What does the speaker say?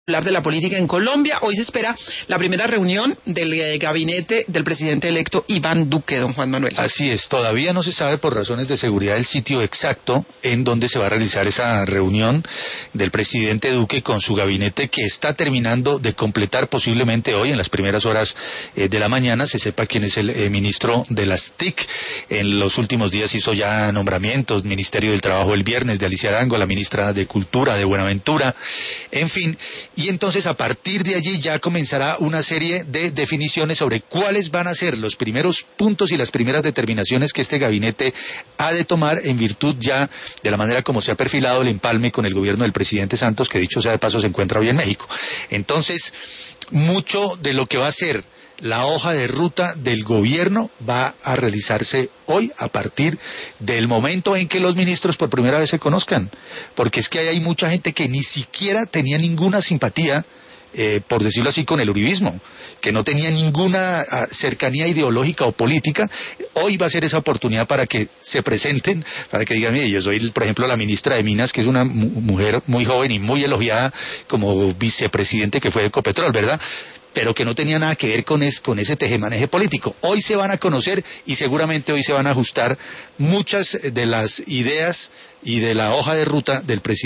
de la política en Colombia. Hoy se espera la primera reunión del gabinete del presidente electo Iván Duque, don Juan Manuel. Así es, todavía no se sabe por razones de seguridad el sitio exacto en donde se va a realizar esa reunión del presidente Duque con su gabinete, que está terminando de completar posiblemente hoy en las primeras horas de la mañana. Se sepa quién es el ministro de las TIC. En los últimos días hizo ya nombramientos, Ministerio del Trabajo el viernes de Alicia Arango, la ministra de Cultura de Buenaventura, en fin. Y entonces a partir de allí ya comenzará una serie de definiciones sobre cuáles van a ser los primeros puntos y las primeras determinaciones que este gabinete ha de tomar en virtud ya de la manera como se ha perfilado el empalme con el gobierno del presidente Santos, que dicho sea de paso se encuentra hoy en México. Entonces, mucho de lo que va a ser la hoja de ruta del gobierno va a realizarse hoy a partir del momento en que los ministros por primera vez se conozcan, porque es que hay mucha gente que ni siquiera tenía ninguna simpatía, por decirlo así, con el uribismo, que no tenía ninguna cercanía ideológica o política. Hoy va a ser esa oportunidad para que se presenten, para que digan, mire, yo soy, por ejemplo, la ministra de Minas, que es una mujer muy joven y muy elogiada como vicepresidente que fue de Ecopetrol, ¿verdad?, pero que no tenía nada que ver con ese tejemaneje político. Hoy se van a conocer y seguramente hoy se van a ajustar muchas de las ideas y de la hoja de ruta del presidente.